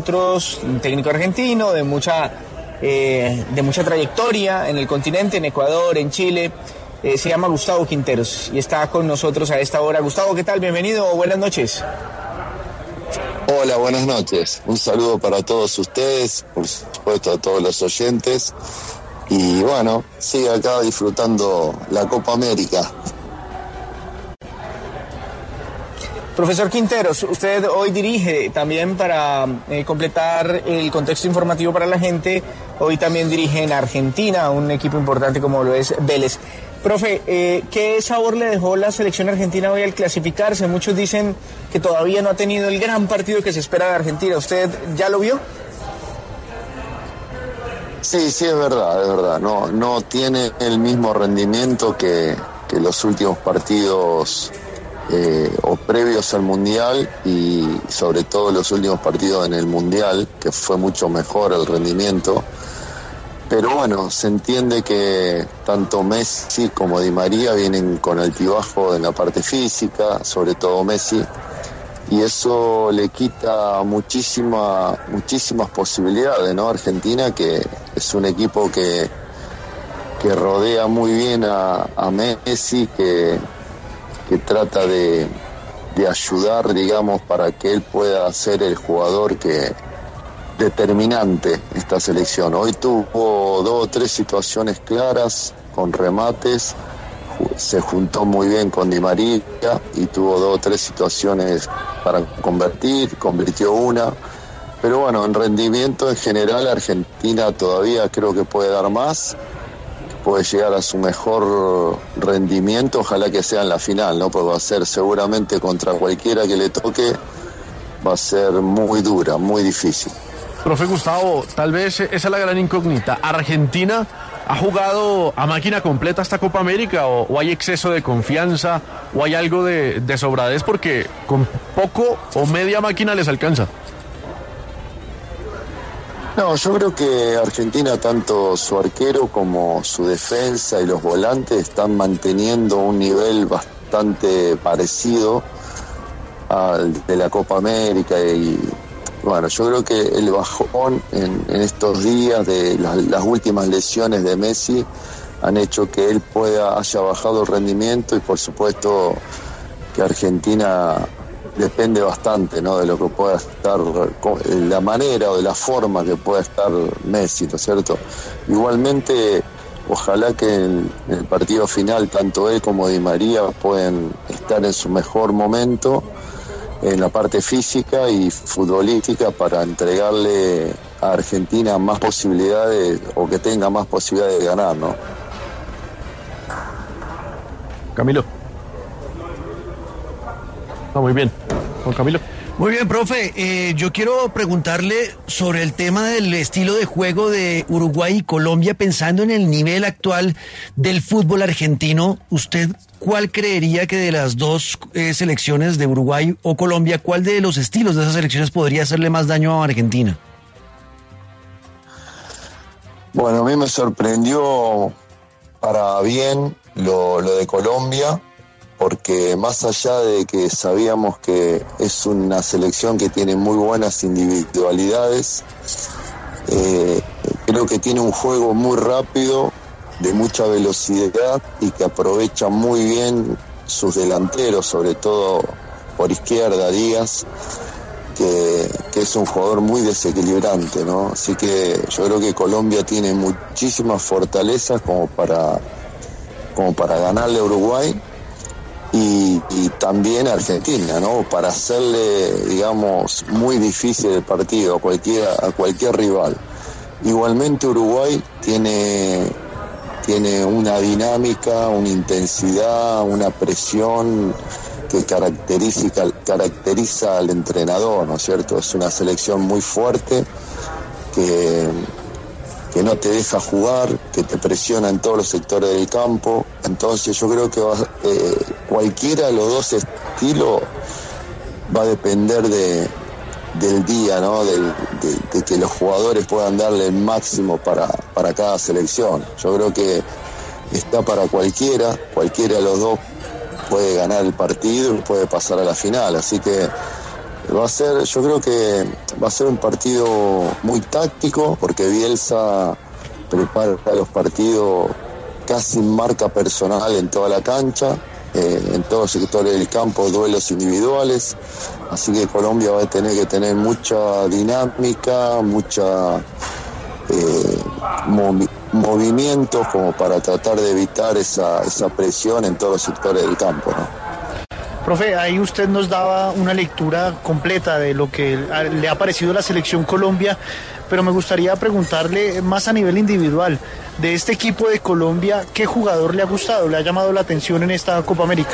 nosotros, un técnico argentino de mucha trayectoria en el continente, en Ecuador, en Chile. Se llama Gustavo Quinteros y está con nosotros a esta hora. Gustavo, ¿qué tal? Bienvenido, buenas noches. Hola, buenas noches. Un saludo para todos ustedes, por supuesto a todos los oyentes. Y bueno, sigue acá disfrutando la Copa América. Profesor Quinteros, usted hoy dirige también para completar el contexto informativo para la gente. Hoy también dirige en Argentina un equipo importante como lo es Vélez. Profe, ¿qué sabor le dejó la selección argentina hoy al clasificarse? Muchos dicen que todavía no ha tenido el gran partido que se espera de Argentina. ¿Usted ya lo vio? Sí, es verdad. No tiene el mismo rendimiento que los últimos partidos o previos al Mundial y sobre todo los últimos partidos en el Mundial, que fue mucho mejor el rendimiento. Pero bueno, se entiende que tanto Messi como Di María vienen con altibajo en la parte física, sobre todo Messi, y eso le quita muchísimas posibilidades, ¿no? Argentina, que es un equipo que rodea muy bien a Messi, que trata de ayudar, digamos, para que él pueda ser el jugador determinante esta selección. Hoy tuvo 2 o 3 situaciones claras con remates, se juntó muy bien con Di María y tuvo 2 o 3 situaciones para convirtió una, pero bueno, en rendimiento en general Argentina todavía creo que puede dar más, puede llegar a su mejor rendimiento, ojalá que sea en la final, ¿no? Porque va a ser seguramente contra cualquiera que le toque, va a ser muy dura, muy difícil. Profe Gustavo, tal vez esa es la gran incógnita. ¿Argentina ha jugado a máquina completa esta Copa América o hay exceso de confianza o hay algo de sobradez porque con poco o media máquina les alcanza? No, yo creo que Argentina, tanto su arquero como su defensa y los volantes están manteniendo un nivel bastante parecido al de la Copa América y bueno, yo creo que el bajón en estos días de las últimas lesiones de Messi han hecho que él haya bajado el rendimiento y por supuesto que Argentina depende bastante, ¿no? De lo que pueda estar, la manera o de la forma que pueda estar Messi, ¿no es cierto? Igualmente, ojalá que en el partido final tanto él como Di María pueden estar en su mejor momento en la parte física y futbolística para entregarle a Argentina más posibilidades o que tenga más posibilidades de ganar, ¿no? Camilo. Muy bien. Juan Camilo. Muy bien, profe. Yo quiero preguntarle sobre el tema del estilo de juego de Uruguay y Colombia, pensando en el nivel actual del fútbol argentino. ¿Usted cuál creería que de las dos selecciones de Uruguay o Colombia, cuál de los estilos de esas selecciones podría hacerle más daño a Argentina? Bueno, a mí me sorprendió para bien lo de Colombia, porque más allá de que sabíamos que es una selección que tiene muy buenas individualidades, creo que tiene un juego muy rápido, de mucha velocidad y que aprovecha muy bien sus delanteros, sobre todo por izquierda Díaz, que es un jugador muy desequilibrante, ¿no? Así que yo creo que Colombia tiene muchísimas fortalezas como para ganarle a Uruguay y también a Argentina, ¿no? Para hacerle, digamos, muy difícil el partido a cualquier rival. Igualmente Uruguay tiene una dinámica, una intensidad, una presión que caracteriza al entrenador, ¿no es cierto? Es una selección muy fuerte que no te deja jugar, que te presiona en todos los sectores del campo. Entonces yo creo que cualquiera de los dos estilos va a depender del día, ¿no? De que los jugadores puedan darle el máximo para cada selección. Yo creo que está para cualquiera de los dos puede ganar el partido y puede pasar a la final, así que Yo creo que va a ser un partido muy táctico, porque Bielsa prepara los partidos casi marca personal en toda la cancha, en todos los sectores del campo, duelos individuales, así que Colombia va a tener que tener mucha dinámica, mucha movimientos como para tratar de evitar esa presión en todos los sectores del campo, ¿no? Profe, ahí usted nos daba una lectura completa de lo que le ha parecido la selección Colombia, pero me gustaría preguntarle más a nivel individual, de este equipo de Colombia, ¿qué jugador le ha gustado, le ha llamado la atención en esta Copa América?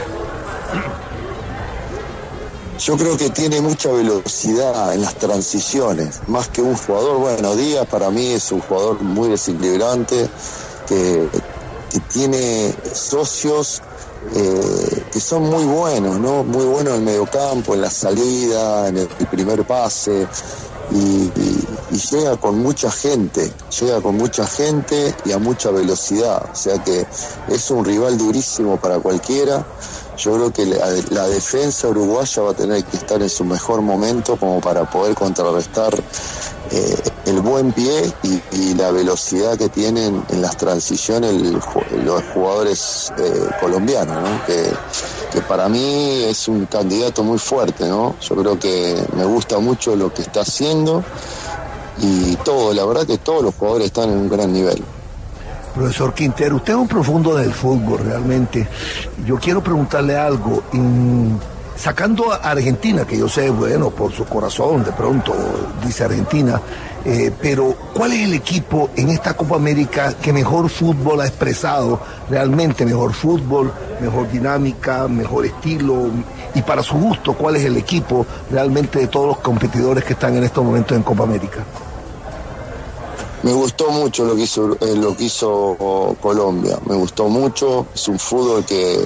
Yo creo que tiene mucha velocidad en las transiciones, más que un jugador. Bueno, Díaz para mí es un jugador muy desequilibrante, que tiene socios que son muy buenos, ¿no? Muy buenos en el mediocampo, en la salida, en el primer pase, y llega con mucha gente y a mucha velocidad, o sea que es un rival durísimo para cualquiera. Yo creo que la defensa uruguaya va a tener que estar en su mejor momento como para poder contrarrestar el buen pie y la velocidad que tienen en las transiciones los jugadores colombianos, ¿no? Que para mí es un candidato muy fuerte, ¿no? Yo creo que me gusta mucho lo que está haciendo y la verdad que todos los jugadores están en un gran nivel. Profesor Quintero, usted es un profundo del fútbol realmente. Yo quiero preguntarle algo. Sacando a Argentina, que yo sé, bueno, por su corazón, de pronto dice Argentina, pero ¿cuál es el equipo en esta Copa América que mejor fútbol ha expresado? Realmente mejor fútbol, mejor dinámica, mejor estilo. Y para su gusto, ¿cuál es el equipo realmente de todos los competidores que están en estos momentos en Copa América? Me gustó mucho lo que hizo Colombia, me gustó mucho. Es un fútbol que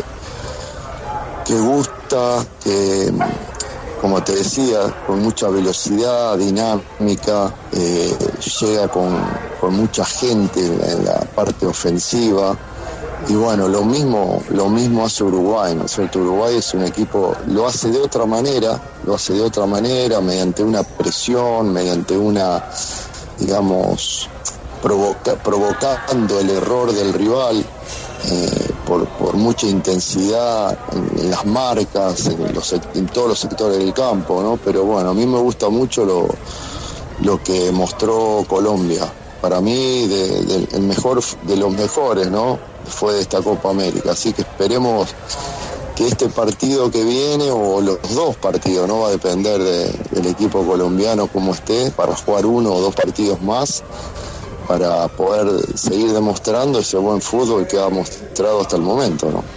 gusta, que, como te decía, con mucha velocidad, dinámica, llega con mucha gente en la parte ofensiva. Y bueno, lo mismo hace Uruguay, ¿no es cierto? Uruguay es un equipo, lo hace de otra manera, mediante una presión, mediante una, digamos, provocando el error del rival, por mucha intensidad en las marcas, en todos los sectores del campo, ¿no? Pero bueno, a mí me gusta mucho lo que mostró Colombia. Para mí, el mejor de los mejores, ¿no? Fue de esta Copa América. Así que esperemos que este partido que viene, o los dos partidos, ¿no? Va a depender del equipo colombiano cómo esté, para jugar uno o dos partidos más, para poder seguir demostrando ese buen fútbol que ha mostrado hasta el momento, ¿no?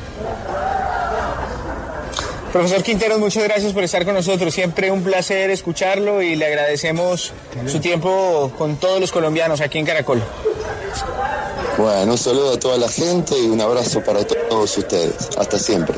Profesor Quinteros, muchas gracias por estar con nosotros. Siempre un placer escucharlo y le agradecemos su tiempo con todos los colombianos aquí en Caracol. Bueno, un saludo a toda la gente y un abrazo para todos ustedes. Hasta siempre.